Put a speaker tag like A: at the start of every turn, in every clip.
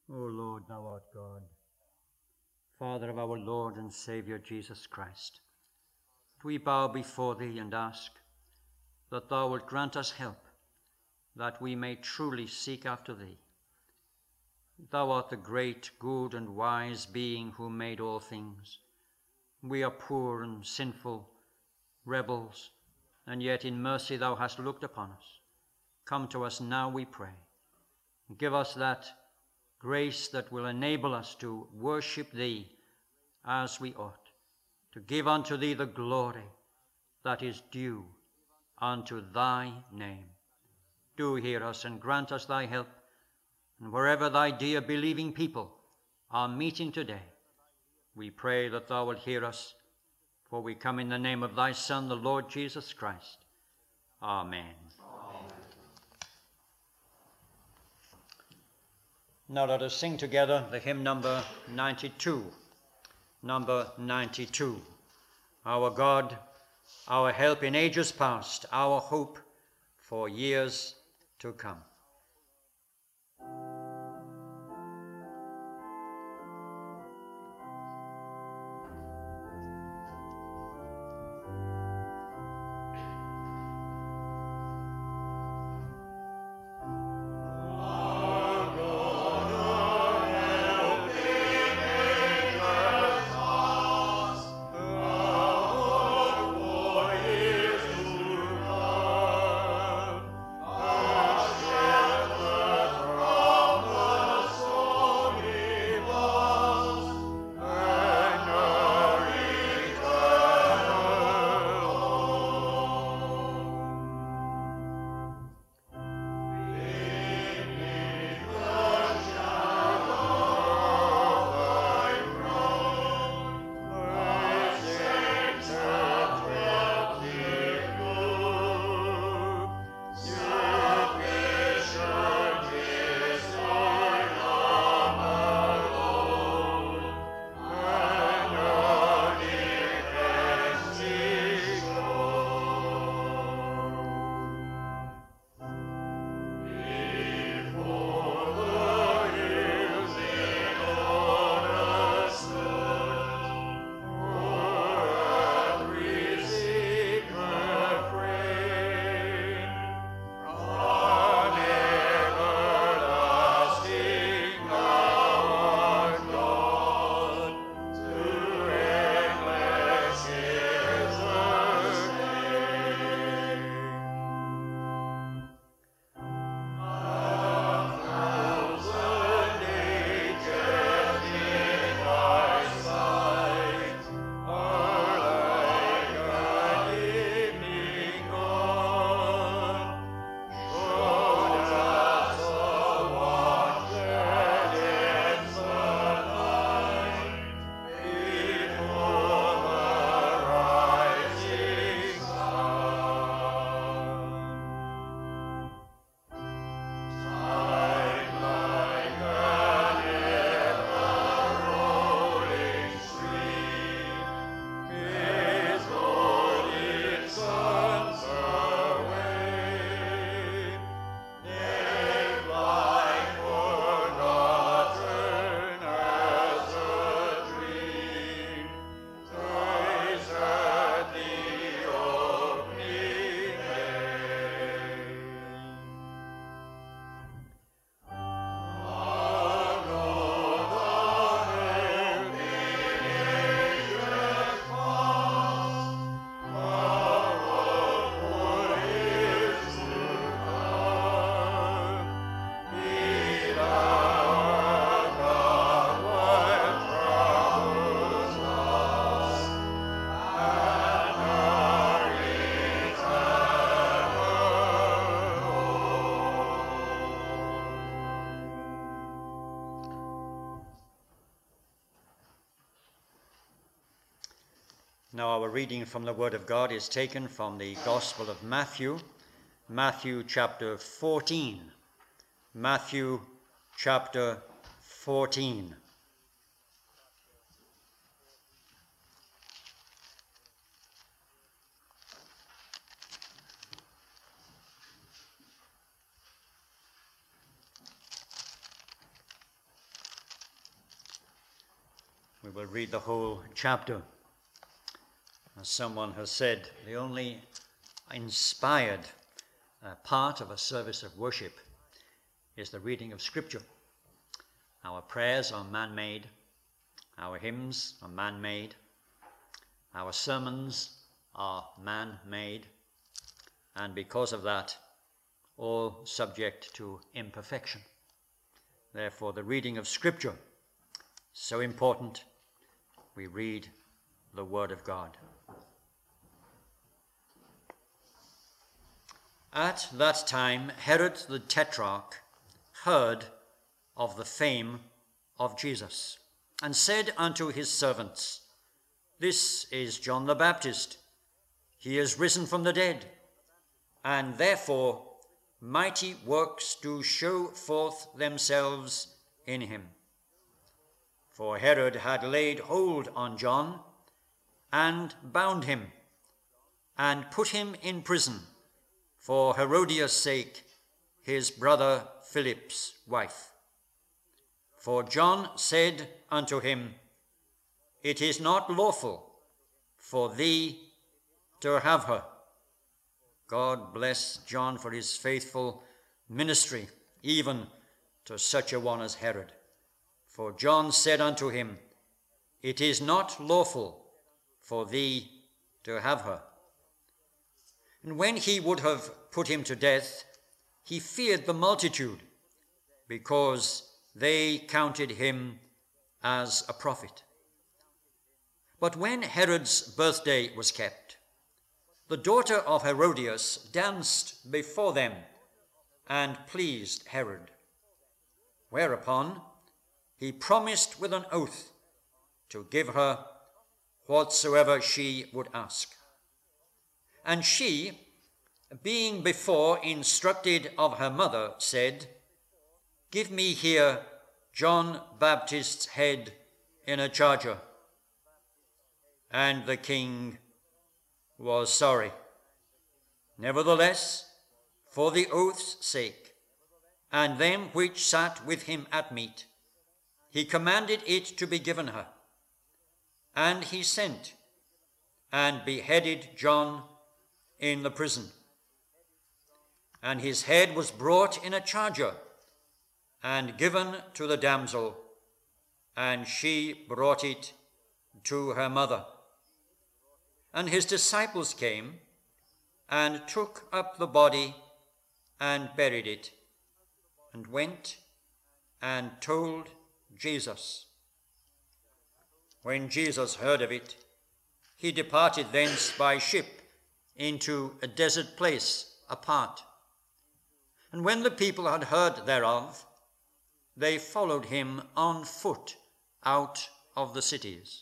A: O Lord, thou art God, Father of our Lord and Saviour Jesus Christ, we bow before thee and ask that thou wilt grant us help, that we may truly seek after thee. Thou art the great, good, and wise being who made all things. We are poor and sinful, rebels, and yet in mercy thou hast looked upon us. Come to us now, we pray. Give us that grace that will enable us to worship thee as we ought, to give unto thee the glory that is due unto thy name. Do hear us and grant us thy help, and wherever thy dear believing people are meeting today, we pray that thou wilt hear us, for we come in the name of thy Son, the Lord Jesus Christ. Amen. Now let us sing together the hymn number 92. Number 92. Our God, our help in ages past, our hope for years to come. Now our reading from the Word of God is taken from the Gospel of Matthew, Matthew chapter 14. Matthew chapter 14. We will read the whole chapter. As someone has said, the only inspired part of a service of worship is the reading of Scripture. Our prayers are man-made, our hymns are man-made, our sermons are man-made, and because of that, all subject to imperfection. Therefore, the reading of Scripture, so important. We read the Word of God. At that time, Herod the Tetrarch heard of the fame of Jesus, and said unto his servants, This is John the Baptist. He is risen from the dead, and therefore mighty works do show forth themselves in him. For Herod had laid hold on John, and bound him, and put him in prison, for Herodias' sake, his brother Philip's wife. For John said unto him, It is not lawful for thee to have her. God bless John for his faithful ministry, even to such a one as Herod. For John said unto him, It is not lawful for thee to have her. And when he would have put him to death, he feared the multitude, because they counted him as a prophet. But when Herod's birthday was kept, the daughter of Herodias danced before them and pleased Herod. Whereupon he promised with an oath to give her whatsoever she would ask. And she, being before instructed of her mother, said, Give me here John Baptist's head in a charger. And the king was sorry. Nevertheless, for the oath's sake, and them which sat with him at meat, he commanded it to be given her. And he sent and beheaded John in the prison. And his head was brought in a charger and given to the damsel, and she brought it to her mother. And his disciples came and took up the body and buried it, and went and told Jesus. When Jesus heard of it, he departed thence by ship into a desert place apart. And when the people had heard thereof, they followed him on foot out of the cities.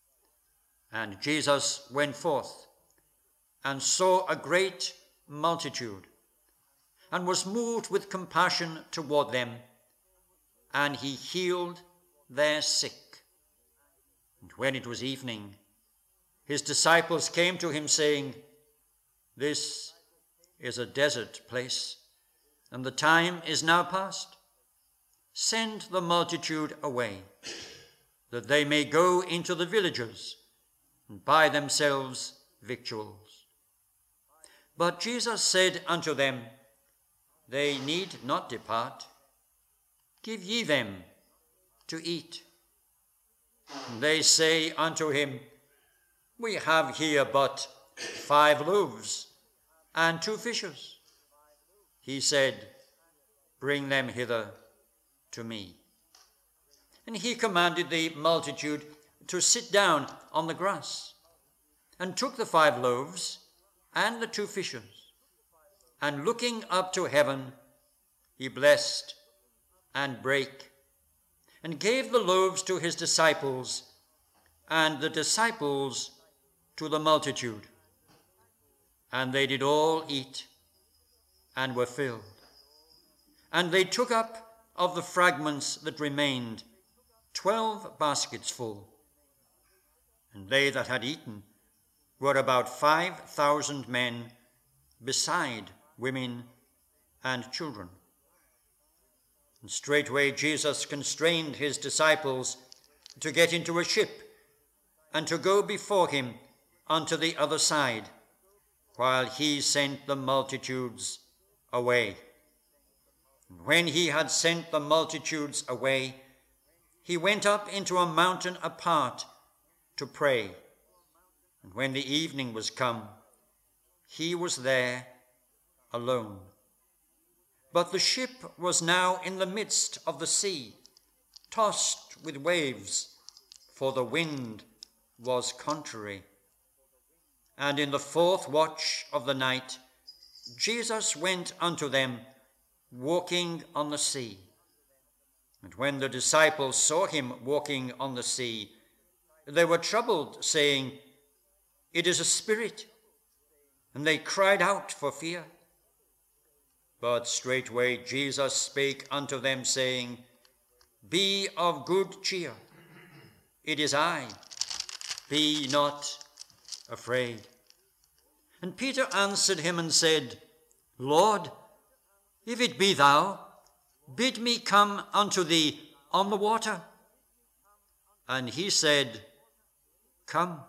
A: And Jesus went forth and saw a great multitude, and was moved with compassion toward them, and he healed their sick. And when it was evening, his disciples came to him, saying, This is a desert place, and the time is now past. Send the multitude away, that they may go into the villages and buy themselves victuals. But Jesus said unto them, They need not depart. Give ye them to eat. And they say unto him, We have here but 5 loaves and 2 fishes. He said, Bring them hither to me. And he commanded the multitude to sit down on the grass, and took the 5 loaves and the 2 fishes, and looking up to heaven, he blessed and brake, and gave the loaves to his disciples, and the disciples to the multitude. And they did all eat, and were filled. And they took up of the fragments that remained 12 baskets full. And they that had eaten were about 5,000 men, beside women and children. And straightway Jesus constrained his disciples to get into a ship and to go before him unto the other side, while he sent the multitudes away. And when he had sent the multitudes away, he went up into a mountain apart to pray. And when the evening was come, he was there alone. But the ship was now in the midst of the sea, tossed with waves, for the wind was contrary. And in the fourth watch of the night, Jesus went unto them, walking on the sea. And when the disciples saw him walking on the sea, they were troubled, saying, It is a spirit. And they cried out for fear. But straightway Jesus spake unto them, saying, Be of good cheer. It is I. Be not afraid. And Peter answered him and said, Lord, if it be thou, bid me come unto thee on the water. And he said, Come.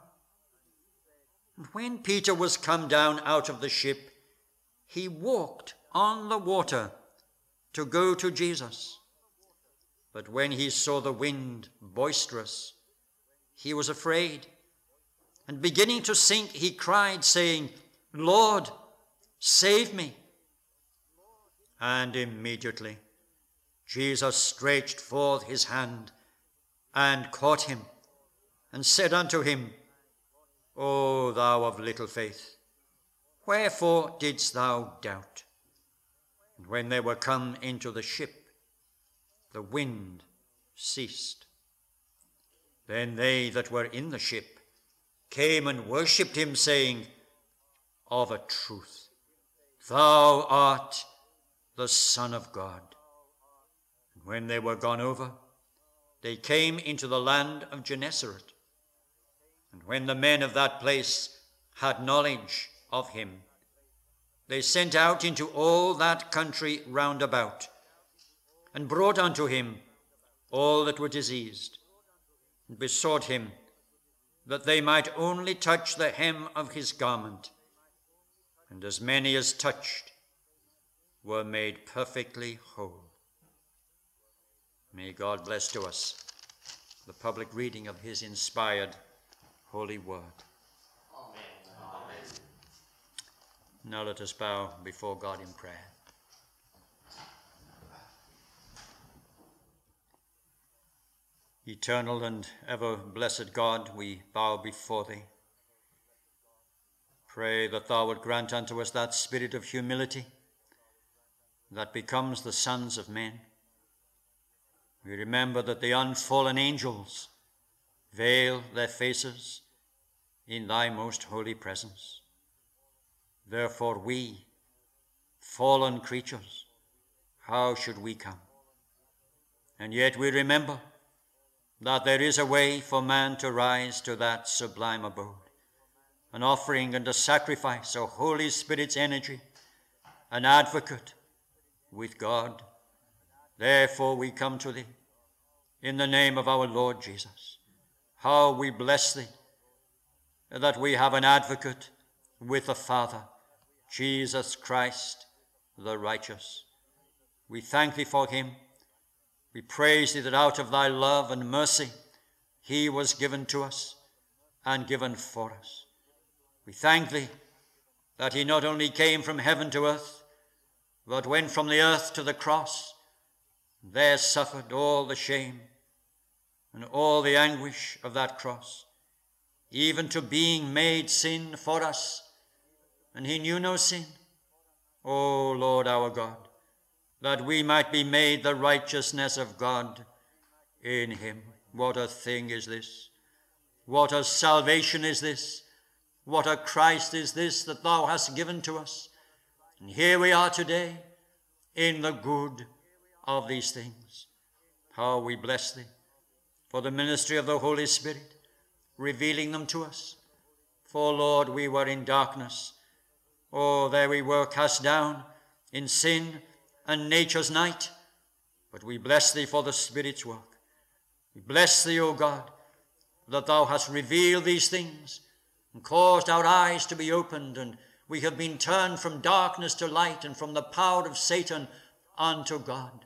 A: And when Peter was come down out of the ship, he walked on the water to go to Jesus. But when he saw the wind boisterous, he was afraid, and beginning to sink, he cried, saying, Lord, save me. And immediately Jesus stretched forth his hand and caught him, and said unto him, O thou of little faith, wherefore didst thou doubt? And when they were come into the ship, the wind ceased. Then they that were in the ship came and worshipped him, saying, Of a truth, thou art the Son of God. And when they were gone over, they came into the land of Gennesaret. And when the men of that place had knowledge of him, they sent out into all that country round about, and brought unto him all that were diseased, and besought him that they might only touch the hem of his garment. And as many as touched were made perfectly whole. May God bless to us the public reading of his inspired holy word.
B: Amen.
A: Now let us bow before God in prayer. Eternal and ever blessed God, we bow before thee. Pray that thou would grant unto us that spirit of humility that becomes the sons of men. We remember that the unfallen angels veil their faces in thy most holy presence. Therefore we, fallen creatures, how should we come? And yet we remember that there is a way for man to rise to that sublime abode, an offering and a sacrifice, a Holy Spirit's energy, an advocate with God. Therefore we come to thee in the name of our Lord Jesus. How we bless thee that we have an advocate with the Father, Jesus Christ the righteous. We thank thee for him. We praise thee that out of thy love and mercy he was given to us and given for us. We thank thee that he not only came from heaven to earth, but went from the earth to the cross, and there suffered all the shame and all the anguish of that cross, even to being made sin for us, and he knew no sin. O Lord our God, that we might be made the righteousness of God in him. What a thing is this! What a salvation is this! What a Christ is this that thou hast given to us! And here we are today in the good of these things. How we bless thee for the ministry of the Holy Spirit, revealing them to us. For, Lord, we were in darkness. Oh, there we were cast down in sin and nature's night. But we bless thee for the Spirit's work. We bless thee, O God, that thou hast revealed these things and caused our eyes to be opened, and we have been turned from darkness to light and from the power of Satan unto God.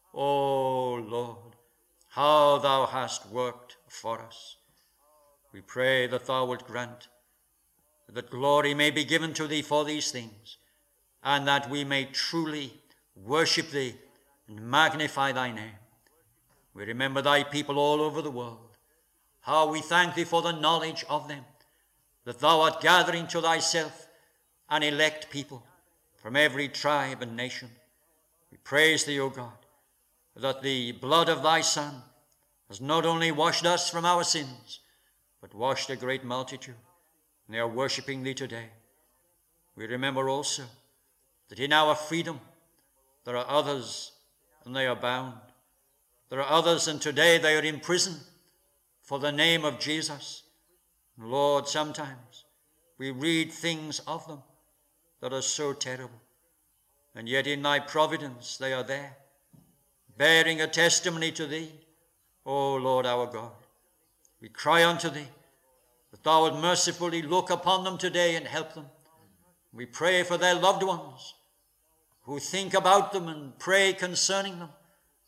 A: O Lord, how thou hast worked for us. We pray that thou wilt grant that glory may be given to thee for these things, and that we may truly worship thee and magnify thy name. We remember thy people all over the world. How we thank thee for the knowledge of them, that thou art gathering to thyself an elect people from every tribe and nation. We praise thee, O God, that the blood of thy Son has not only washed us from our sins, but washed a great multitude, and they are worshipping thee today. We remember also that in our freedom there are others, and they are bound. There are others, and today they are in prison for the name of Jesus. Lord, sometimes we read things of them that are so terrible, and yet in thy providence they are there, bearing a testimony to thee, O Lord our God. We cry unto thee that thou wilt mercifully look upon them today and help them. We pray for their loved ones who think about them and pray concerning them.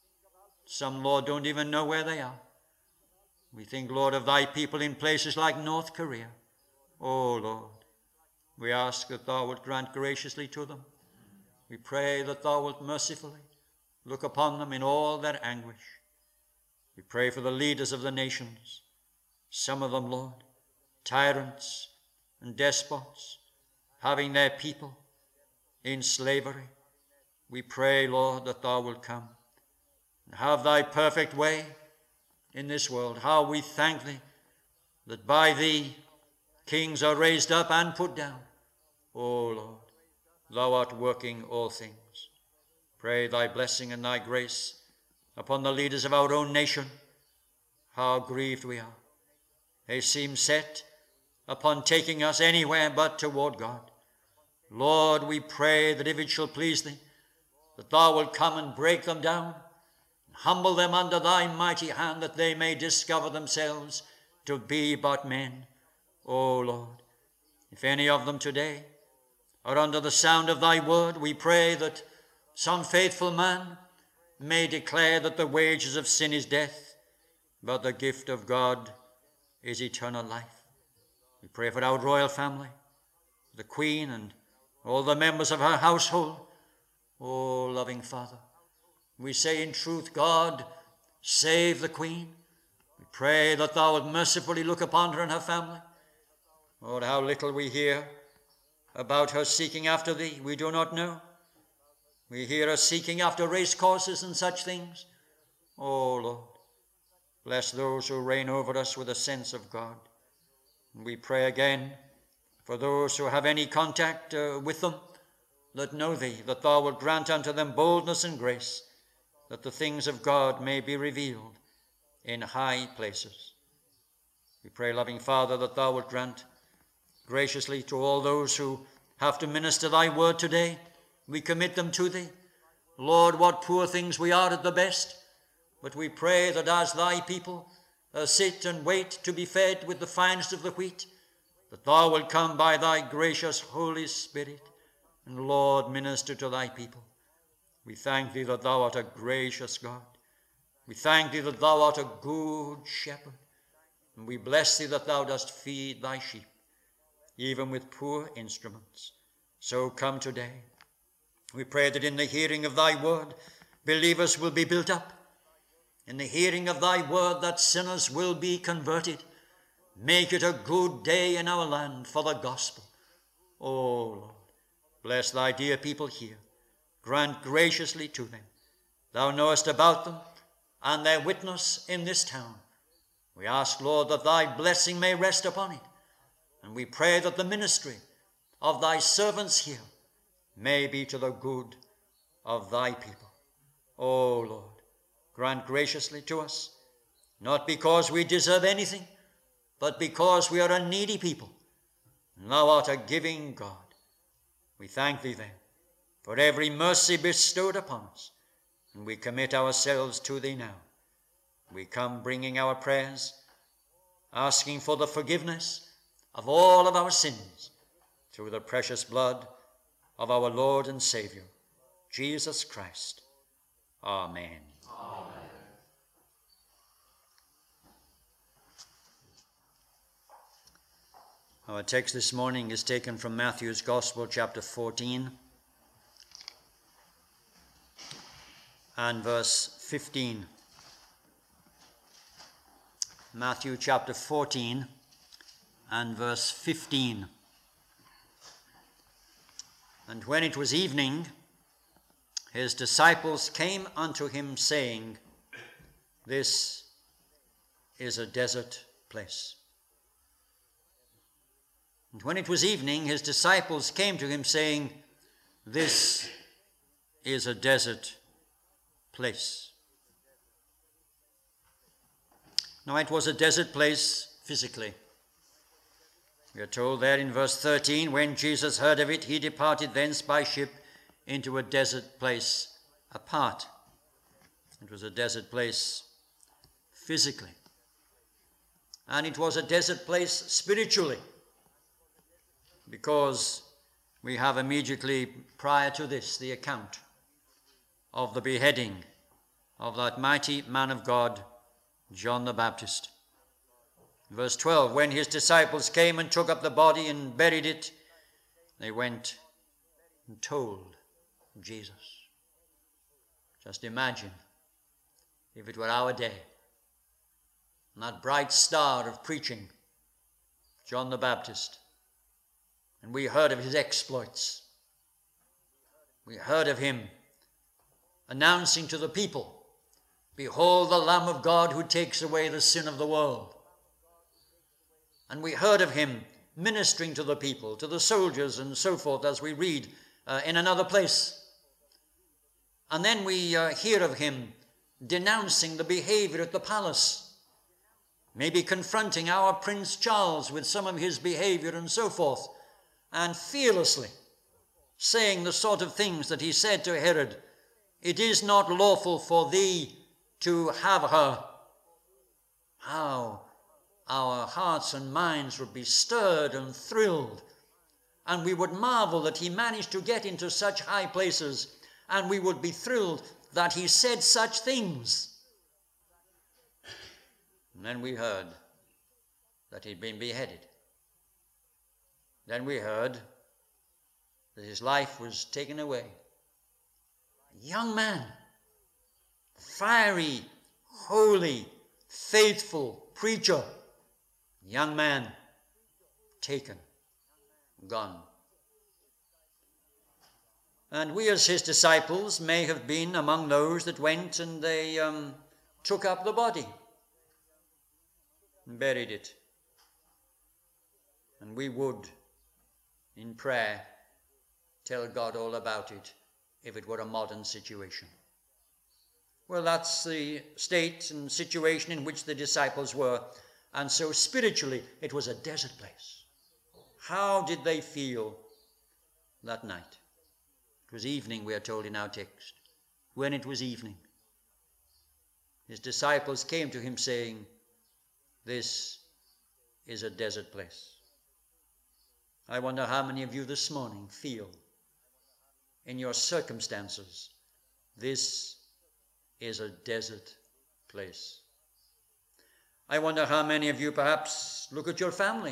A: Some, Lord, don't even know where they are. We think, Lord, of thy people in places like North Korea. Oh, Lord, we ask that thou wilt grant graciously to them. We pray that thou wilt mercifully look upon them in all their anguish. We pray for the leaders of the nations, some of them, Lord, tyrants and despots, having their people in slavery. We pray, Lord, that thou wilt come and have thy perfect way in this world. How we thank thee that by thee kings are raised up and put down. O Lord, thou art working all things. Pray thy blessing and thy grace upon the leaders of our own nation. How grieved we are. They seem set upon taking us anywhere but toward God. Lord, we pray that if it shall please thee, that thou wilt come and break them down, humble them under thy mighty hand, that they may discover themselves to be but men. O Lord, if any of them today are under the sound of thy word, we pray that some faithful man may declare that the wages of sin is death, but the gift of God is eternal life. We pray for our royal family, the Queen and all the members of her household. O loving Father, we say in truth, God, save the Queen. We pray that thou wilt mercifully look upon her and her family. Lord, how little we hear about her seeking after thee. We do not know. We hear her seeking after race courses and such things. Oh, Lord, bless those who reign over us with a sense of God. And we pray again for those who have any contact with them that know thee, that thou wilt grant unto them boldness and grace, that the things of God may be revealed in high places. We pray, loving Father, that thou wilt grant graciously to all those who have to minister thy word today. We commit them to thee. Lord, what poor things we are at the best, but we pray that as thy people sit and wait to be fed with the finest of the wheat, that thou wilt come by thy gracious Holy Spirit and, Lord, minister to thy people. We thank thee that thou art a gracious God. We thank thee that thou art a good shepherd. And we bless thee that thou dost feed thy sheep, even with poor instruments. So come today. We pray that in the hearing of thy word, believers will be built up. In the hearing of thy word, that sinners will be converted. Make it a good day in our land for the gospel. O Lord, bless thy dear people here. Grant graciously to them. Thou knowest about them and their witness in this town. We ask, Lord, that thy blessing may rest upon it. And we pray that the ministry of thy servants here may be to the good of thy people. O Lord, grant graciously to us, not because we deserve anything, but because we are a needy people, and thou art a giving God. We thank thee then for every mercy bestowed upon us, and we commit ourselves to thee now. We come bringing our prayers, asking for the forgiveness of all of our sins through the precious blood of our Lord and Savior, Jesus Christ. Amen.
B: Amen.
A: Our text this morning is taken from Matthew's Gospel, chapter 14, and verse 15. Matthew chapter 14 and verse 15. And when it was evening, his disciples came unto him, saying, This is a desert place. And when it was evening, his disciples came to him, saying, This is a desert place. Now, it was a desert place physically. We are told there in verse 13, when Jesus heard of it, he departed thence by ship into a desert place apart. It was a desert place physically. And it was a desert place spiritually, because we have immediately prior to this the account of the beheading of that mighty man of God, John the Baptist. Verse 12, when his disciples came and took up the body and buried it, they went and told Jesus. Just imagine if it were our day, and that bright star of preaching, John the Baptist, and we heard of his exploits. We heard of him announcing to the people, Behold the Lamb of God who takes away the sin of the world. And we heard of him ministering to the people, to the soldiers and so forth, as we read in another place. And then we hear of him denouncing the behavior at the palace, maybe confronting our Prince Charles with some of his behavior and so forth, and fearlessly saying the sort of things that he said to Herod, It is not lawful for thee to have her. How our hearts and minds would be stirred and thrilled, and we would marvel that he managed to get into such high places, and we would be thrilled that he said such things. And then we heard that he'd been beheaded. Then we heard that his life was taken away. A young man, fiery, holy, faithful preacher, young man, taken, gone. And we as his disciples may have been among those that went and they took up the body and buried it. And we would, in prayer, tell God all about it if it were a modern situation. Well, that's the state and situation in which the disciples were. And so spiritually, it was a desert place. How did they feel that night? It was evening, we are told in our text. When it was evening, his disciples came to him saying, This is a desert place. I wonder how many of you this morning feel in your circumstances, this is a desert place. I wonder how many of you perhaps look at your family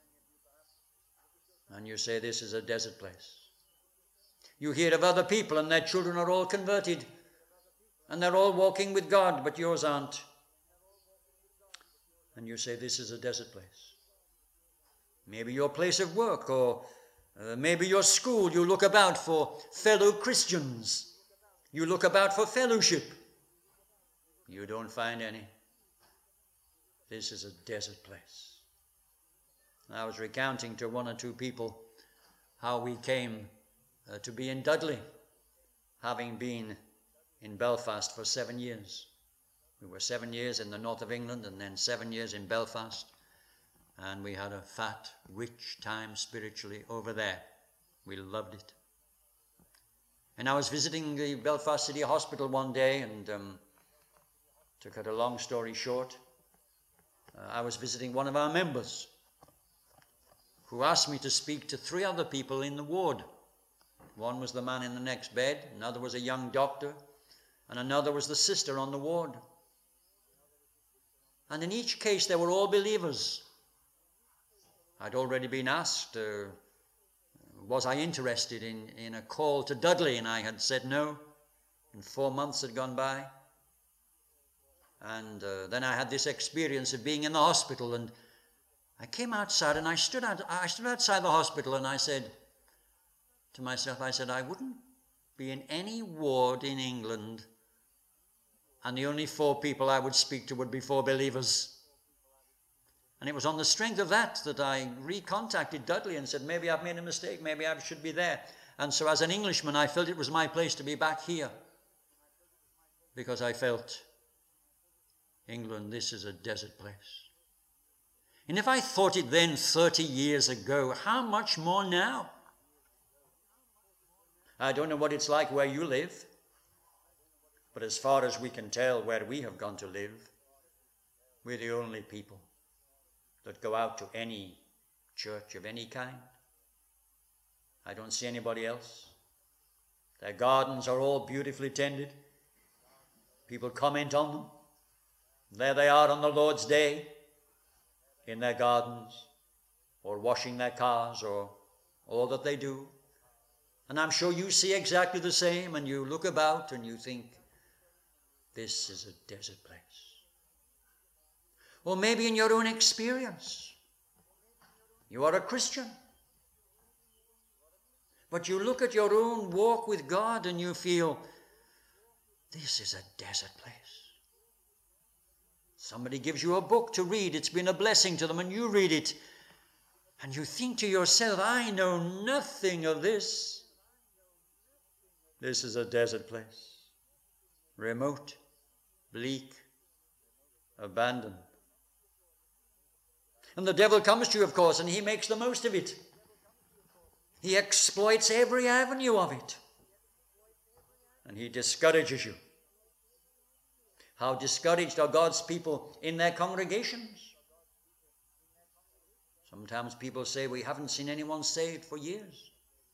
A: and you say, this is a desert place. You hear of other people and their children are all converted and they're all walking with God, but yours aren't. And you say, this is a desert place. Maybe your place of work, or maybe your school, you look about for fellow Christians. You look about for fellowship. You don't find any. This is a desert place. I was recounting to one or two people how we came to be in Dudley, having been in Belfast for 7 years. We were 7 years in the north of England and then 7 years in Belfast. And we had a fat, rich time spiritually over there. We loved it. And I was visiting the Belfast City Hospital one day, and To cut a long story short, I was visiting one of our members who asked me to speak to 3 other people in the ward. One was the man in the next bed, another was a young doctor, and another was the sister on the ward. And in each case, they were all believers. I'd already been asked, was I interested in a call to Dudley, and I had said no, and 4 months had gone by. And then I had this experience of being in the hospital, and I came outside, and I stood outside the hospital, and I said to myself, I wouldn't be in any ward in England, and the only 4 people I would speak to would be 4 believers. And it was on the strength of that I recontacted Dudley and said, maybe I've made a mistake, maybe I should be there. And so as an Englishman, I felt it was my place to be back here, because I felt, England, this is a desert place. And if I thought it then 30 years ago, how much more now? I don't know what it's like where you live, but as far as we can tell where we have gone to live, we're the only people that go out to any church of any kind. I don't see anybody else. Their gardens are all beautifully tended. People comment on them. There they are on the Lord's Day, in their gardens, or washing their cars, or all that they do. And I'm sure you see exactly the same, and you look about and you think, this is a desert place. Or maybe in your own experience, you are a Christian, but you look at your own walk with God and you feel, this is a desert place. Somebody gives you a book to read, it's been a blessing to them, and you read it, and you think to yourself, I know nothing of this. This is a desert place, remote, bleak, abandoned. And the devil comes to you, of course, and he makes the most of it. He exploits every avenue of it, and he discourages you. How discouraged are God's people in their congregations? Sometimes people say, we haven't seen anyone saved for years.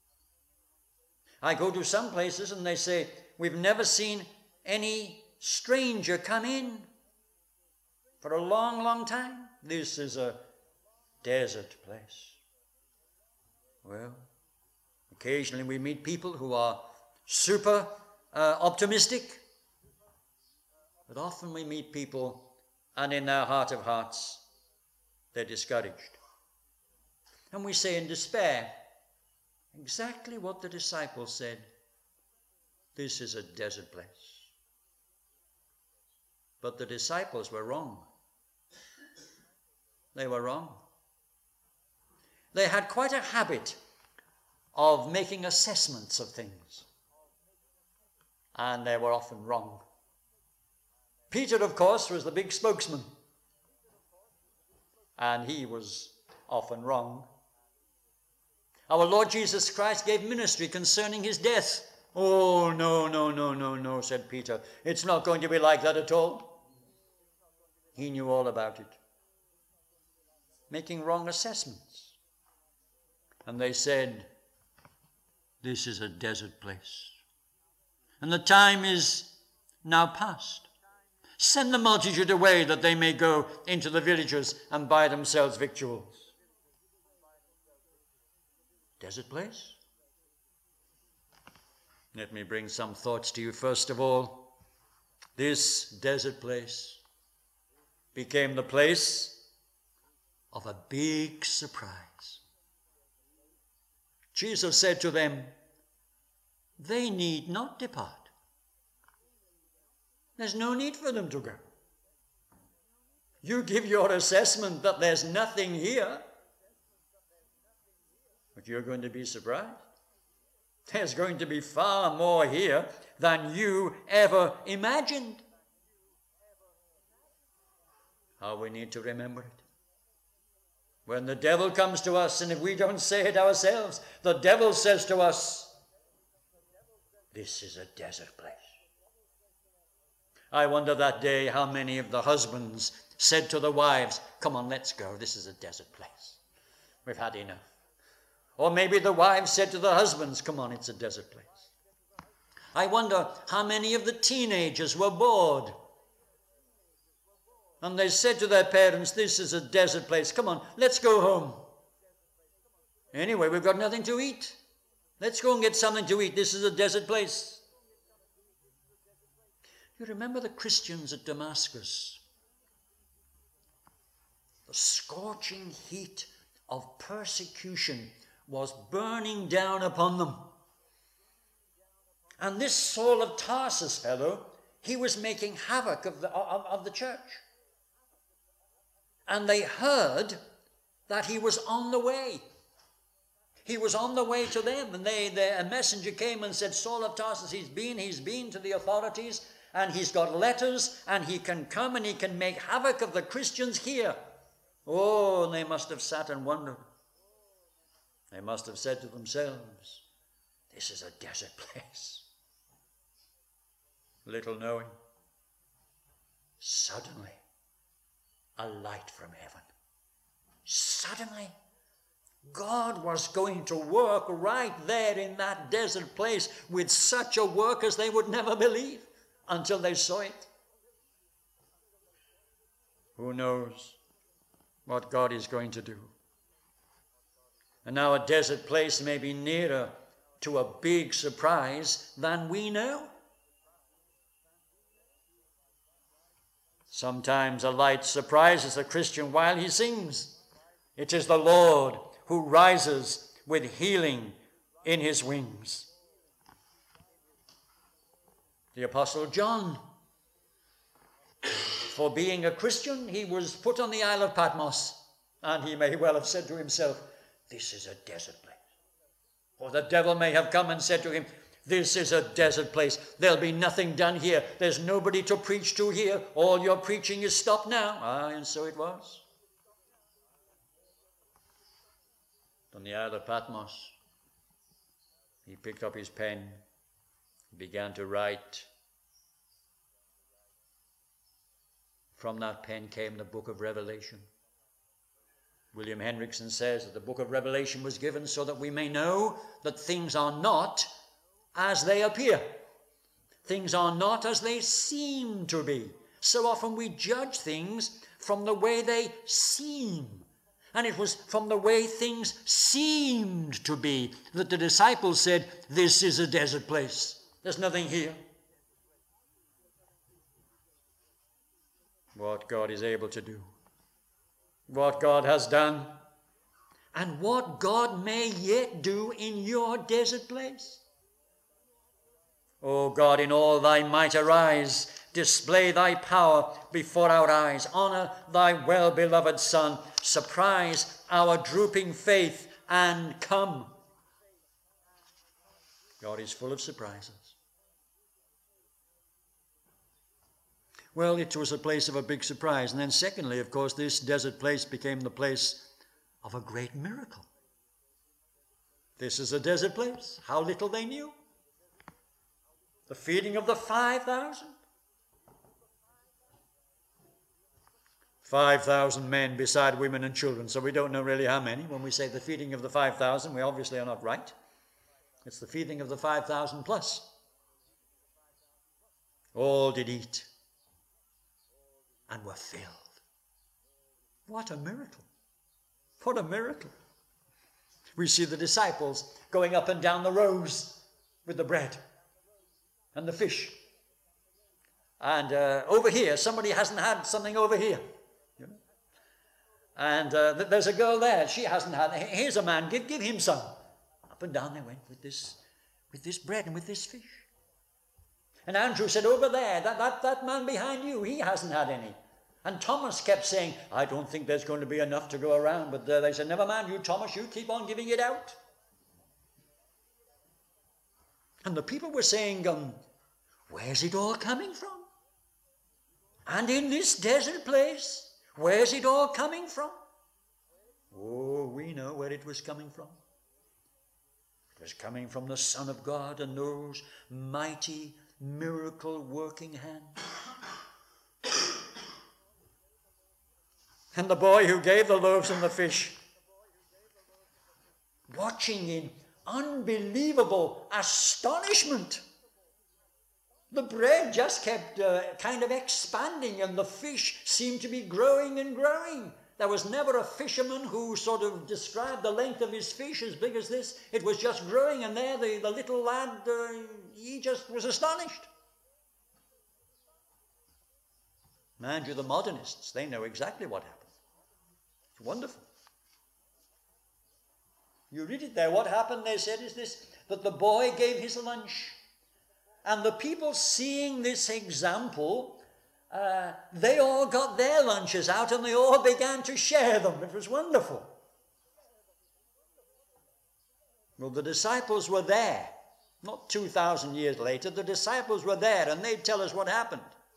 A: I go to some places and they say, we've never seen any stranger come in for a long, long time. This is a desert place. Well, occasionally we meet people who are super optimistic. But often we meet people, and in their heart of hearts, they're discouraged. And we say in despair, exactly what the disciples said, this is a desert place. But the disciples were wrong. They were wrong. They had quite a habit of making assessments of things, and they were often wrong. Peter, of course, was the big spokesman, and he was often wrong. Our Lord Jesus Christ gave ministry concerning his death. Oh, no, said Peter. It's not going to be like that at all. He knew all about it. Making wrong assessments. And they said, this is a desert place, and the time is now past. Send the multitude away that they may go into the villages and buy themselves victuals. Desert place? Let me bring some thoughts to you. First of all, this desert place became the place of a big surprise. Jesus said to them, they need not depart. There's no need for them to go. You give your assessment that there's nothing here, but you're going to be surprised. There's going to be far more here than you ever imagined. How we need to remember it. When the devil comes to us, and if we don't say it ourselves, the devil says to us, this is a desert place. I wonder that day how many of the husbands said to the wives, come on, let's go. This is a desert place. We've had enough. Or maybe the wives said to the husbands, come on, it's a desert place. I wonder how many of the teenagers were bored. And they said to their parents, this is a desert place. Come on, let's go home. Anyway, we've got nothing to eat. Let's go and get something to eat. This is a desert place. You remember the Christians at Damascus? The scorching heat of persecution was burning down upon them. And this Saul of Tarsus fellow, he was making havoc of the church. And they heard that he was on the way. He was on the way to them, and a messenger came and said, Saul of Tarsus, he's been to the authorities, and he's got letters, and he can come and he can make havoc of the Christians here. Oh, and they must have sat and wondered. They must have said to themselves, this is a desert place. Little knowing, suddenly, a light from heaven. Suddenly, God was going to work right there in that desert place with such a work as they would never believe until they saw it. Who knows what God is going to do? And now a desert place may be nearer to a big surprise than we know. Sometimes a light surprises a Christian while he sings. It is the Lord who rises with healing in his wings. The Apostle John, for being a Christian, he was put on the Isle of Patmos, and he may well have said to himself, this is a desert place. Or the devil may have come and said to him, this is a desert place. There'll be nothing done here. There's nobody to preach to here. All your preaching is stopped now. And so it was. On the Isle of Patmos, he picked up his pen, he began to write. From that pen came the book of Revelation. William Hendrickson says that the book of Revelation was given so that we may know that things are not as they appear. Things are not as they seem to be. So often we judge things from the way they seem. And it was from the way things seemed to be that the disciples said, this is a desert place. There's nothing here. What God is able to do, what God has done, and what God may yet do in your desert place. O God, in all thy might arise, display thy power before our eyes. Honor thy well-beloved Son, surprise our drooping faith, and come. God is full of surprises. Well, it was a place of a big surprise. And then secondly, of course, this desert place became the place of a great miracle. This is a desert place. How little they knew. The feeding of the 5,000. 5,000 men beside women and children. So we don't know really how many. When we say the feeding of the 5,000, we obviously are not right. It's the feeding of the 5,000 plus. All did eat and were filled. What a miracle. What a miracle. We see the disciples going up and down the rows with the bread and the fish. And over here, somebody hasn't had something over here. You know? And there's a girl there, she hasn't had. Here's a man, give him some. Up and down they went with this bread and with this fish. And Andrew said, over there, that man behind you, he hasn't had any. And Thomas kept saying, I don't think there's going to be enough to go around. But they said, never mind you, Thomas, you keep on giving it out. And the people were saying, where's it all coming from? And in this desert place, where's it all coming from? Oh, we know where it was coming from. It was coming from the Son of God and those mighty miracle-working hands. And the boy who gave the loaves and the fish, watching in unbelievable astonishment. The bread just kept kind of expanding, and the fish seemed to be growing and growing. There was never a fisherman who sort of described the length of his fish as big as this. It was just growing, and there the little lad, he just was astonished. Mind you, the modernists, they know exactly what happened. It's wonderful. You read it there. What happened, they said, is this, that the boy gave his lunch. And the people seeing this example, they all got their lunches out and they all began to share them. It was wonderful. Well, the disciples were there. Not 2,000 years later, the disciples were there, and they'd tell us what happened.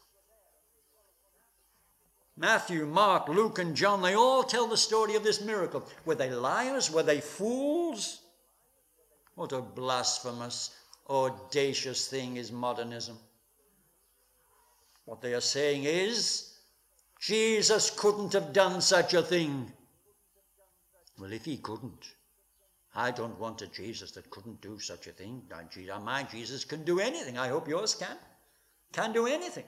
A: Matthew, Mark, Luke, and John, they all tell the story of this miracle. Were they liars? Were they fools? What a blasphemous, audacious thing is modernism. What they are saying is, Jesus couldn't have done such a thing. Well, if he couldn't, I don't want a Jesus that couldn't do such a thing. My Jesus can do anything. I hope yours can. Can do anything.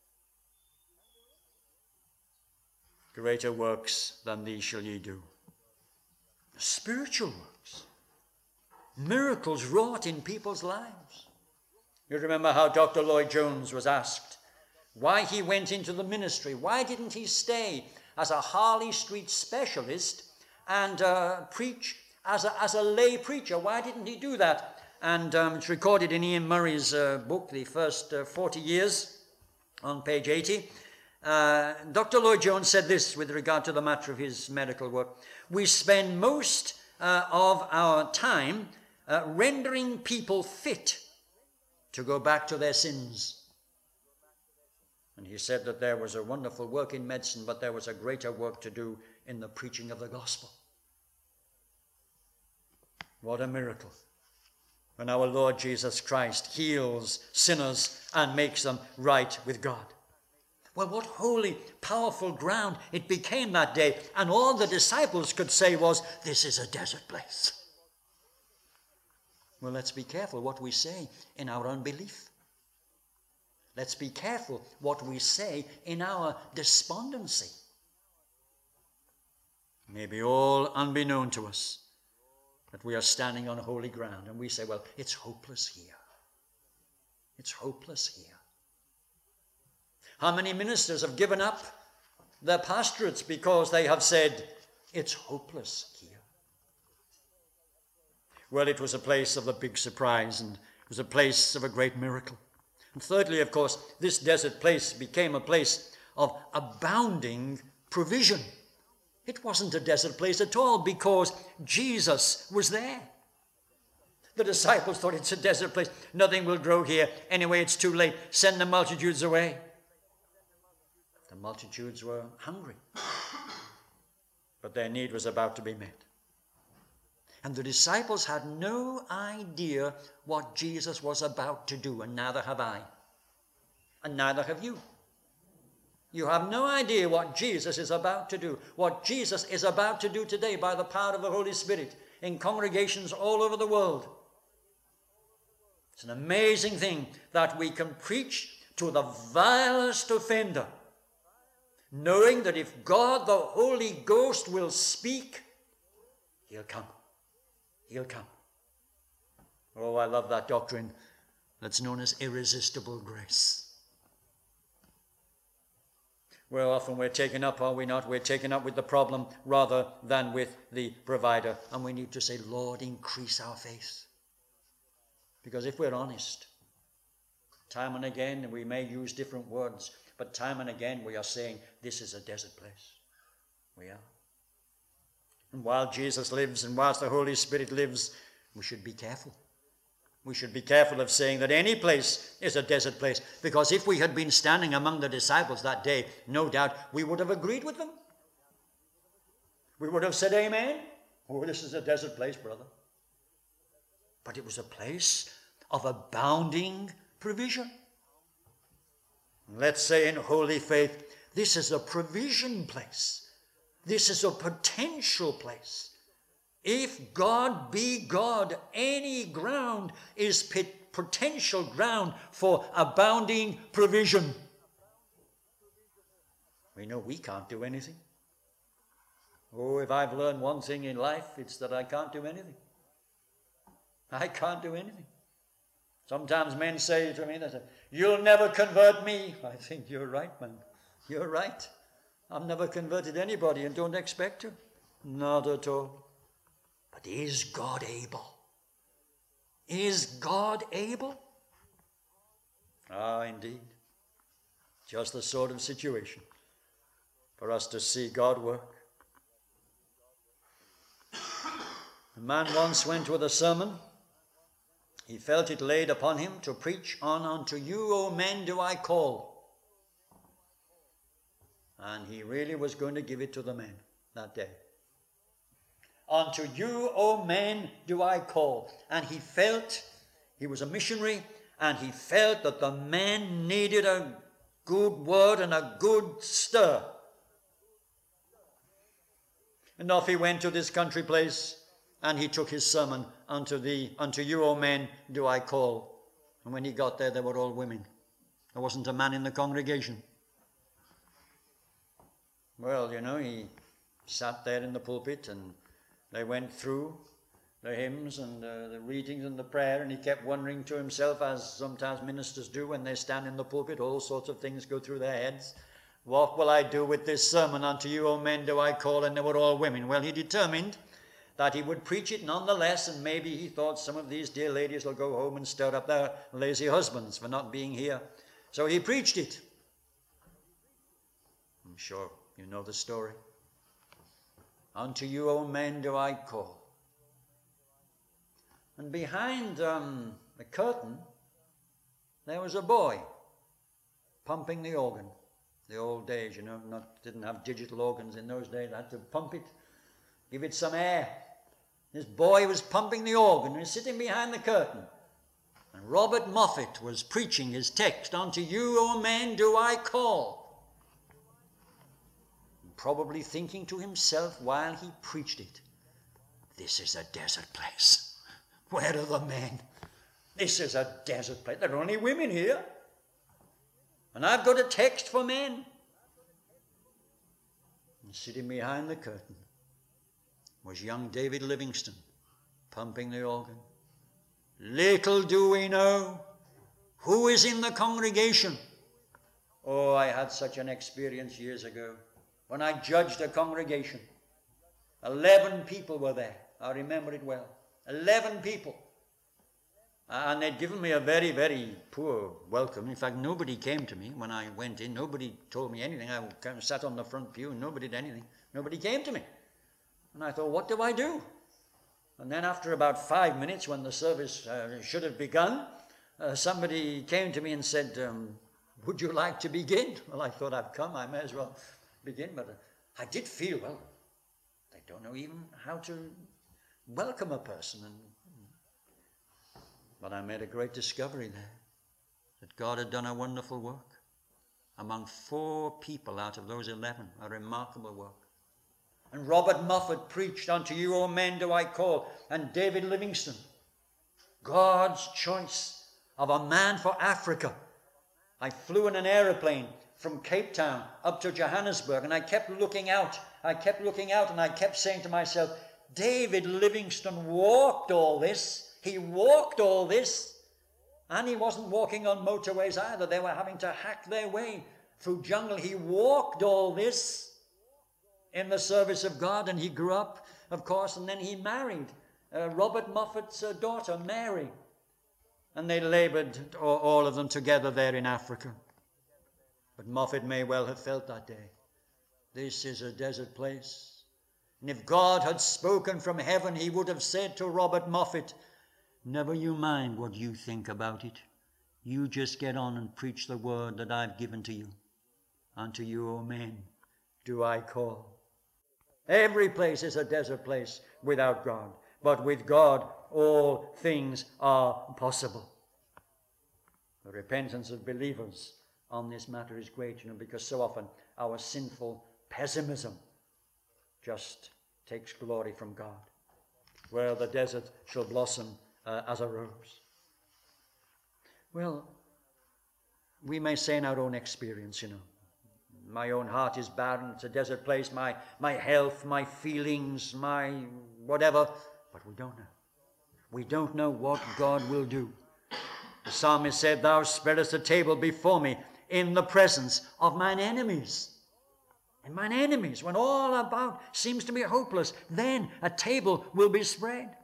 A: Greater works than these shall ye do. Spiritual works. Miracles wrought in people's lives. You remember how Dr. Lloyd Jones was asked why he went into the ministry. Why didn't he stay as a Harley Street specialist and preach as a lay preacher? Why didn't he do that? And it's recorded in Ian Murray's book, The First 40 Years, on page 80. Dr. Lloyd Jones said this with regard to the matter of his medical work. We spend most of our time rendering people fit to go back to their sins. And he said that there was a wonderful work in medicine, but there was a greater work to do in the preaching of the gospel. What a miracle when our Lord Jesus Christ heals sinners and makes them right with God. Well, what holy, powerful ground it became that day. And all the disciples could say was, this is a desert place. Well, let's be careful what we say in our unbelief. Let's be careful what we say in our despondency. Maybe all unbeknown to us that we are standing on holy ground and we say, well, it's hopeless here. It's hopeless here. How many ministers have given up their pastorates because they have said, it's hopeless here? Well, it was a place of a big surprise, and it was a place of a great miracle. And thirdly, of course, this desert place became a place of abounding provision. It wasn't a desert place at all because Jesus was there. The disciples thought it's a desert place. Nothing will grow here. Anyway, it's too late. Send the multitudes away. The multitudes were hungry, but their need was about to be met. And the disciples had no idea what Jesus was about to do, and neither have I, and neither have you. You have no idea what Jesus is about to do, what Jesus is about to do today by the power of the Holy Spirit in congregations all over the world. It's an amazing thing that we can preach to the vilest offender, knowing that if God, the Holy Ghost, will speak, he'll come. He'll come. Oh, I love that doctrine that's known as irresistible grace. Well, often we're taken up, are we not? We're taken up with the problem rather than with the provider. And we need to say, Lord, increase our faith. Because if we're honest, time and again, we may use different words, but time and again we are saying, this is a desert place. We are. And while Jesus lives and whilst the Holy Spirit lives, we should be careful. We should be careful of saying that any place is a desert place, because if we had been standing among the disciples that day, no doubt we would have agreed with them. We would have said, amen. Oh, this is a desert place, brother. But it was a place of abounding provision. Let's say in holy faith, this is a provision place. This is a potential place. If God be God, any ground is potential ground for abounding provision. We know we can't do anything. Oh, if I've learned one thing in life, it's that I can't do anything. I can't do anything. Sometimes men say to me, they say, "You'll never convert me." I think, you're right, man. You're right. I've never converted anybody and don't expect to. Not at all. But is God able? Is God able? Ah, indeed. Just the sort of situation for us to see God work. A man once went with a sermon. He felt it laid upon him to preach on, "Unto you, O men, do I call." And he really was going to give it to the men that day. "Unto you, O men, do I call." And he felt, he was a missionary, and he felt that the men needed a good word and a good stir. And off he went to this country place, and he took his sermon, "Unto you, O men, do I call." And when he got there, they were all women. There wasn't a man in the congregation. Well, he sat there in the pulpit, and they went through the hymns and the readings and the prayer, and he kept wondering to himself, as sometimes ministers do when they stand in the pulpit, all sorts of things go through their heads. What will I do with this sermon? "Unto you, O men, do I call," and they were all women. Well, he determined that he would preach it nonetheless, and maybe he thought some of these dear ladies will go home and stir up their lazy husbands for not being here. So he preached it. I'm sure you know the story. "Unto you, O men, do I call." And behind the curtain, there was a boy pumping the organ. The old days, didn't have digital organs in those days. I had to pump it, give it some air. This boy was pumping the organ and was sitting behind the curtain. And Robert Moffat was preaching his text, "Unto you, O men, do I call." Probably thinking to himself while he preached it, "This is a desert place. Where are the men? This is a desert place. There are only women here. And I've got a text for men." And sitting behind the curtain was young David Livingstone, pumping the organ. Little do we know who is in the congregation. Oh, I had such an experience years ago when I judged a congregation. 11 people were there. I remember it well. 11 people. And they'd given me a very, very poor welcome. In fact, nobody came to me when I went in. Nobody told me anything. I kind of sat on the front pew and nobody did anything. Nobody came to me. And I thought, what do I do? And then after about 5 minutes, when the service should have begun, somebody came to me and said, "Would you like to begin?" Well, I thought, I've come, I may as well begin. But I did feel, well, they don't know even how to welcome a person. But I made a great discovery there, that God had done a wonderful work among 4 people out of those 11, a remarkable work. And Robert Moffat preached, "Unto you, O men, do I call." And David Livingstone, God's choice of a man for Africa. I flew in an aeroplane from Cape Town up to Johannesburg, and I kept looking out, and I kept saying to myself, David Livingstone walked all this. He walked all this. And he wasn't walking on motorways either. They were having to hack their way through jungle. He walked all this in the service of God, and he grew up, of course, and then he married Robert Moffat's daughter, Mary. And they labored, all of them, together there in Africa. But Moffat may well have felt that day, this is a desert place. And if God had spoken from heaven, he would have said to Robert Moffat, "Never you mind what you think about it. You just get on and preach the word that I've given to you. Unto you, O men, do I call." Every place is a desert place without God. But with God, all things are possible. The repentance of believers on this matter is great, because so often our sinful pessimism just takes glory from God, where the desert shall blossom as a rose. Well, we may say in our own experience, my own heart is barren, it's a desert place, my health, my feelings, my whatever, but we don't know. We don't know what God will do. The psalmist said, thou spreadest a table before me in the presence of mine enemies. And mine enemies, when all about seems to be hopeless, then a table will be spread.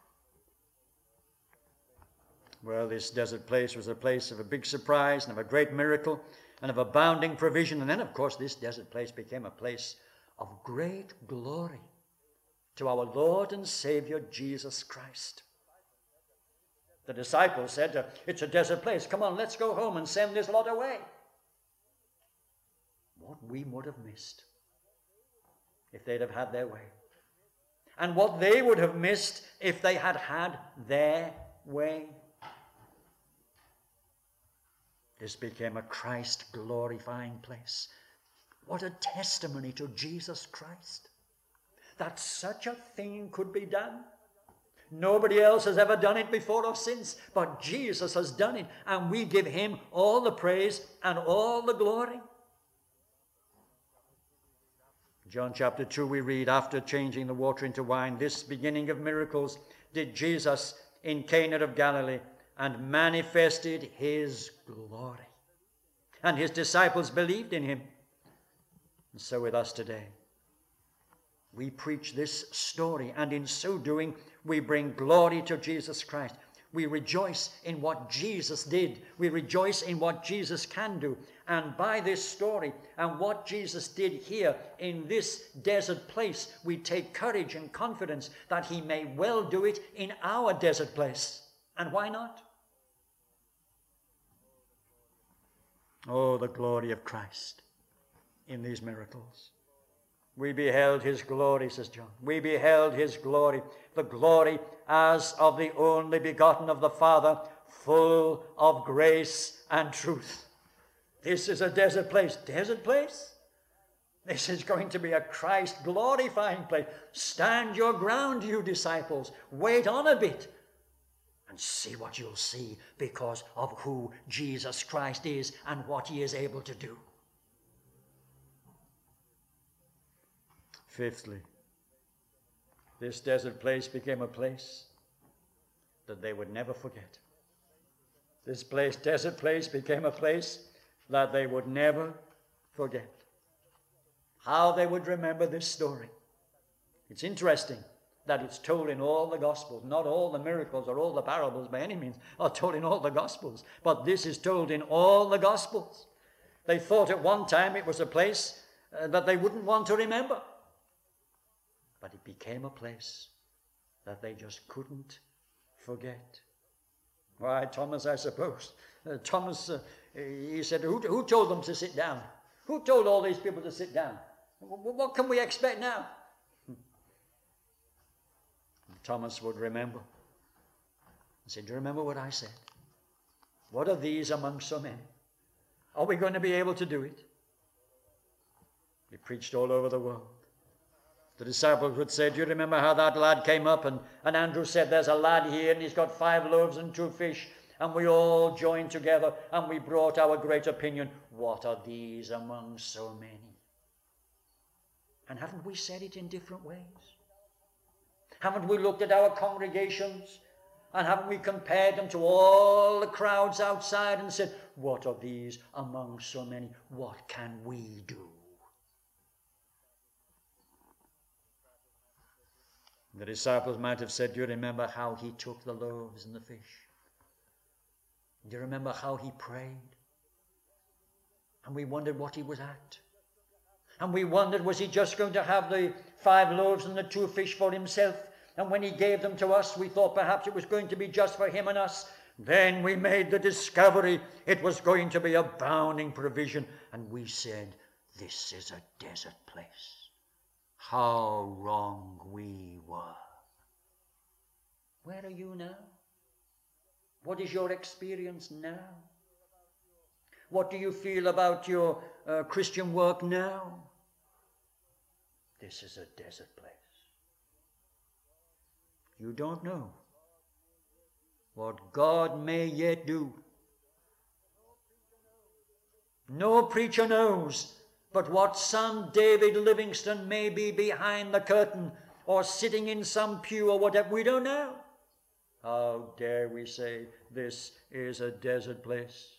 A: Well, this desert place was a place of a big surprise and of a great miracle and of abounding provision. And then, of course, this desert place became a place of great glory to our Lord and Savior, Jesus Christ. The disciples said, it's a desert place. Come on, let's go home and send this lot away. What we would have missed if they'd have had their way. And what they would have missed if they had had their way. This became a Christ-glorifying place. What a testimony to Jesus Christ, that such a thing could be done. Nobody else has ever done it before or since, but Jesus has done it, and we give him all the praise and all the glory. John chapter 2, we read, after changing the water into wine, this beginning of miracles did Jesus in Cana of Galilee, and manifested his glory. And his disciples believed in him. And so with us today, we preach this story, and in so doing, we bring glory to Jesus Christ. We rejoice in what Jesus did. We rejoice in what Jesus can do. And by this story and what Jesus did here in this desert place, we take courage and confidence that he may well do it in our desert place. And why not? Oh, the glory of Christ in these miracles. We beheld his glory, says John. We beheld his glory, the glory as of the only begotten of the Father, full of grace and truth. This is a desert place. Desert place? This is going to be a Christ-glorifying place. Stand your ground, you disciples. Wait on a bit and see what you'll see because of who Jesus Christ is and what he is able to do. Fifthly, this desert place became a place that they would never forget. This place, desert place, became a place that they would never forget. How they would remember this story. It's interesting that it's told in all the Gospels. Not all the miracles or all the parables by any means are told in all the Gospels, but this is told in all the Gospels. They thought at one time it was a place that they wouldn't want to remember. But it became a place that they just couldn't forget. Why, Thomas, I suppose. Thomas, he said, who told them to sit down? Who told all these people to sit down? What can we expect now? Thomas would remember. He said, do you remember what I said? What are these among so many? Are we going to be able to do it? He preached all over the world. The disciples would say, do you remember how that lad came up and Andrew said, there's a lad here and he's got 5 loaves and 2 fish. And we all joined together and we brought our great opinion. What are these among so many? And haven't we said it in different ways? Haven't we looked at our congregations and haven't we compared them to all the crowds outside and said, what are these among so many? What can we do? The disciples might have said, do you remember how he took the loaves and the fish? Do you remember how he prayed? And we wondered what he was at. And we wondered, was he just going to have the 5 loaves and the 2 fish for himself? And when he gave them to us, we thought perhaps it was going to be just for him and us. Then we made the discovery it was going to be abounding provision. And we said, this is a desert place. How wrong we were. Where are you now? What is your experience now? What do you feel about your Christian work now? this is a desert place. You don't know what God may yet do. No preacher knows but what son David Livingstone may be behind the curtain or sitting in some pew or whatever. We don't know. How dare we say this is a desert place?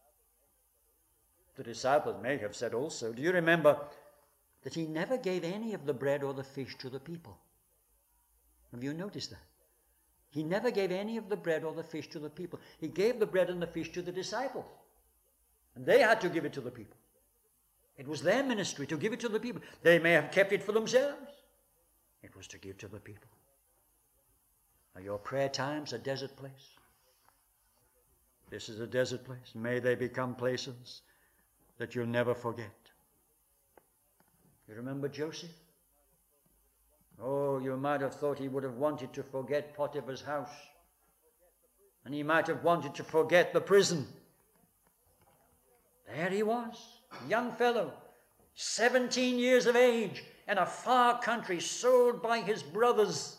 A: The disciples may have said also, do you remember that he never gave any of the bread or the fish to the people? Have you noticed that? He never gave any of the bread or the fish to the people. He gave the bread and the fish to the disciples. And they had to give it to the people. It was their ministry to give it to the people. They may have kept it for themselves. It was to give to the people. Are your prayer times a desert place? This is a desert place. May they become places that you'll never forget. You remember Joseph? Oh, you might have thought he would have wanted to forget Potiphar's house. And he might have wanted to forget the prison. There he was, a young fellow, 17 years of age, in a far country, sold by his brothers.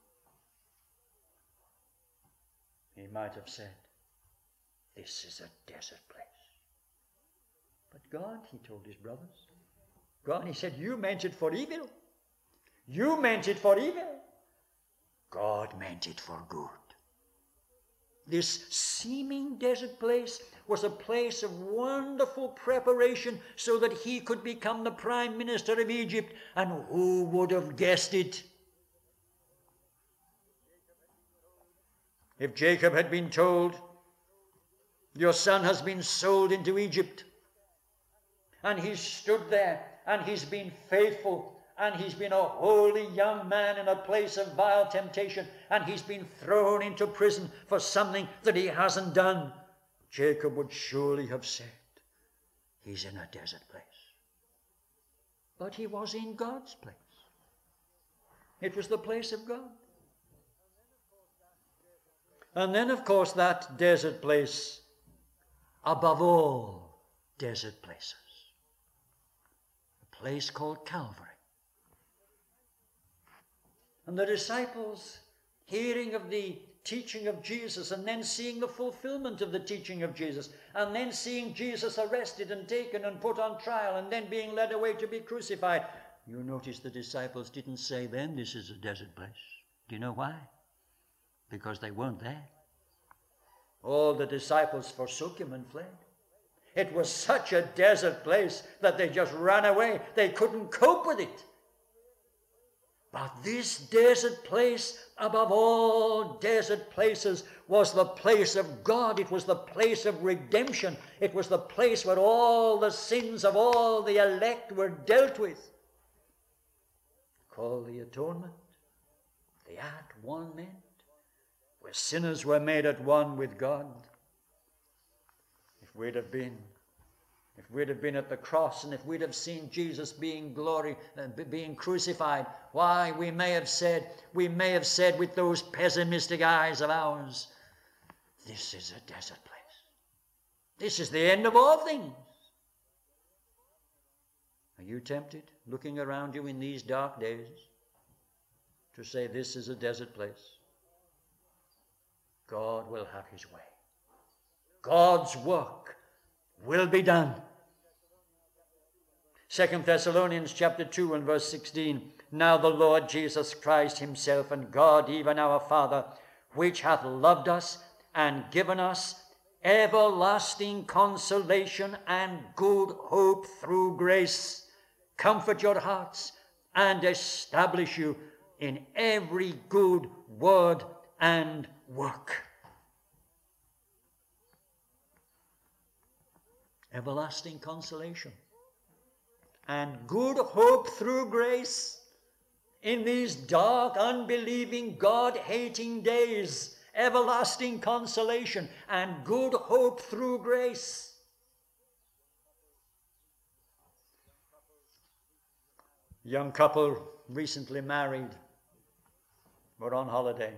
A: He might have said, this is a desert place. But God, he told his brothers, God, he said, you meant it for evil. You meant it for evil. God meant it for good. This seeming desert place was a place of wonderful preparation so that he could become the prime minister of Egypt. And who would have guessed it? If Jacob had been told, your son has been sold into Egypt, and he's stood there, and he's been faithful, and he's been a holy young man in a place of vile temptation, and he's been thrown into prison for something that he hasn't done, Jacob would surely have said, he's in a desert place. But he was in God's place. It was the place of God. And then, of course, that desert place, above all desert places, a place called Calvary. And the disciples, hearing of the teaching of Jesus, and then seeing the fulfillment of the teaching of Jesus, and then seeing Jesus arrested and taken and put on trial, and then being led away to be crucified. You notice the disciples didn't say then, this is a desert place. Do you know why? Because they weren't there. All the disciples forsook him and fled. It was such a desert place that they just ran away. They couldn't cope with it. But this desert place, above all desert places, was the place of God. It was the place of redemption. It was the place where all the sins of all the elect were dealt with. Called the atonement, the at one meant, where sinners were made at one with God. If we'd have been at the cross, and if we'd have seen Jesus being crucified, why, we may have said with those pessimistic eyes of ours, this is a desert place. This is the end of all things. Are you tempted, looking around you in these dark days, to say this is a desert place? God will have his way. God's work will be done. 2 Thessalonians chapter 2 and verse 16. Now the Lord Jesus Christ himself and God, even our Father, which hath loved us and given us everlasting consolation and good hope through grace, comfort your hearts and establish you in every good word and work. Everlasting consolation and good hope through grace in these dark, unbelieving, God-hating days. Everlasting consolation and good hope through grace. Young couple, recently married, were on holiday.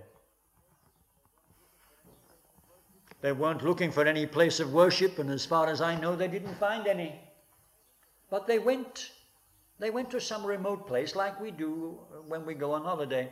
A: They weren't looking for any place of worship, and as far as I know, they didn't find any. But they went they went to some remote place like we do when we go on holiday.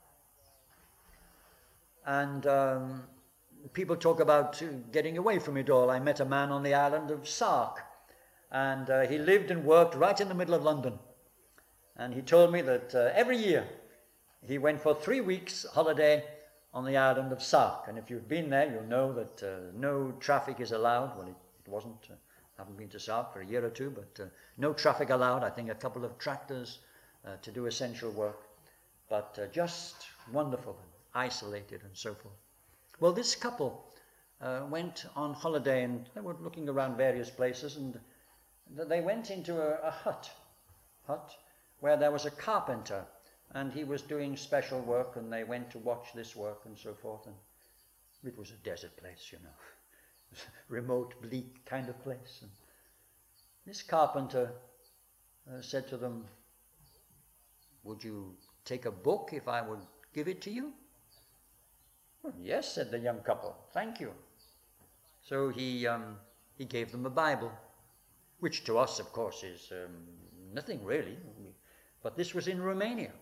A: And people talk about getting away from it all. I met a man on the island of Sark, and he lived and worked right in the middle of London. And he told me that every year he went for 3 weeks holiday on the island of Sark. And if you've been there, you'll know that no traffic is allowed. Well, it wasn't. I haven't been to Sark for a year or two, but no traffic allowed. I think a couple of tractors to do essential work. But just wonderful and isolated and so forth. Well, this couple went on holiday, and they were looking around various places, and they went into a hut where there was a carpenter, and he was doing special work, and they went to watch this work and so forth. And it was a desert place, you know, remote, bleak kind of place. And this carpenter said to them, "Would you take a book if I would give it to you?" "Well, yes," said the young couple, "thank you." So he gave them a Bible, which to us, of course, is nothing really. But this was in Romania,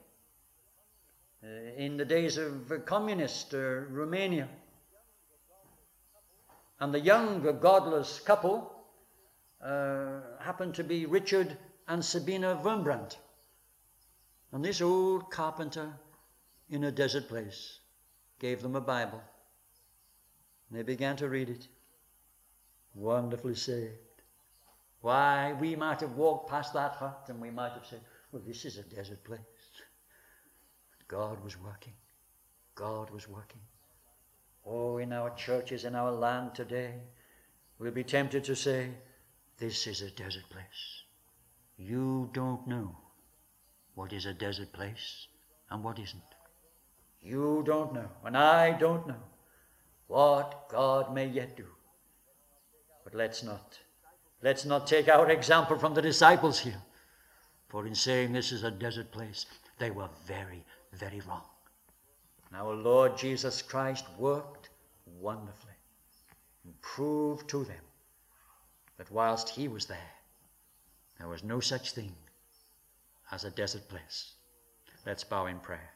A: in the days of communist Romania. And the young, godless couple happened to be Richard and Sabina Wurmbrandt. And this old carpenter in a desert place gave them a Bible. And they began to read it. Wonderfully saved. Why, we might have walked past that hut and we might have said, "Well, this is a desert place." But God was working. God was working. Oh, in our churches, in our land today, we'll be tempted to say, "This is a desert place." You don't know what is a desert place and what isn't. You don't know, and I don't know what God may yet do. But let's not take our example from the disciples here. For in saying this is a desert place, they were very, very wrong. And our Lord Jesus Christ worked wonderfully and proved to them that whilst he was there was no such thing as a desert place. Let's bow in prayer.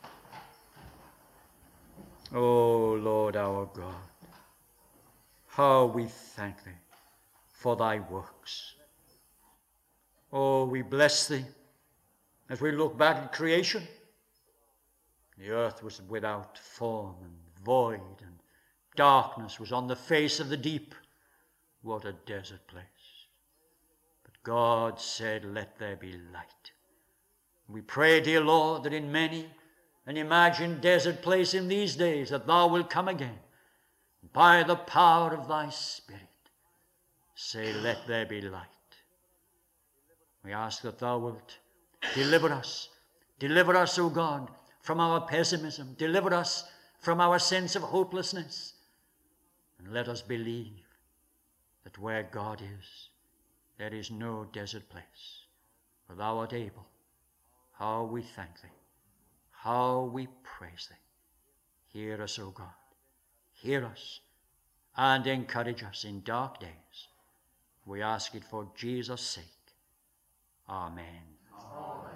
A: O Lord our God, how we thank thee for thy works. Oh, we bless thee as we look back at creation. The earth was without form and void, and darkness was on the face of the deep. What a desert place. But God said, "Let there be light." We pray, dear Lord, that in many an imagined desert place in these days, that thou wilt come again, by the power of thy Spirit, say, "Let there be light." We ask that thou wilt deliver us, O God, from our pessimism, deliver us from our sense of hopelessness, and let us believe that where God is, there is no desert place, for thou art able. How we thank thee, how we praise thee. Hear us, O God, hear us, and encourage us in dark days. We ask it for Jesus' sake. Amen.
B: Amen.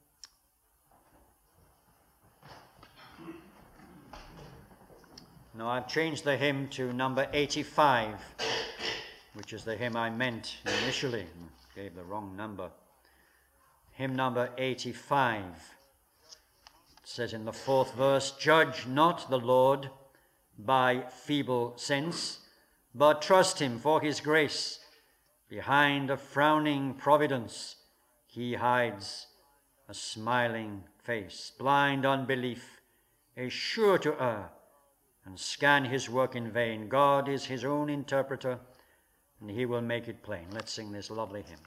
A: Now I've changed the hymn to number 85, which is the hymn I meant initially. Gave the wrong number. Hymn number 85. It says in the 4th verse, "Judge not the Lord by feeble sense, but trust him for his grace. Behind a frowning providence, he hides a smiling face. Blind unbelief is sure to err and scan his work in vain. God is his own interpreter, and he will make it plain." Let's sing this lovely hymn.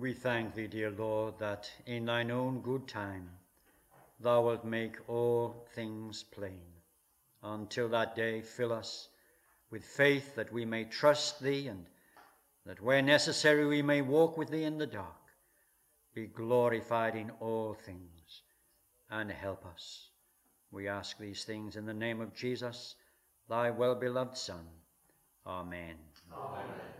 A: We thank thee, dear Lord, that in thine own good time thou wilt make all things plain. Until that day, fill us with faith that we may trust thee, and that where necessary we may walk with thee in the dark. Be glorified in all things, and help us. We ask these things in the name of Jesus, thy well-beloved Son. Amen.
B: Amen.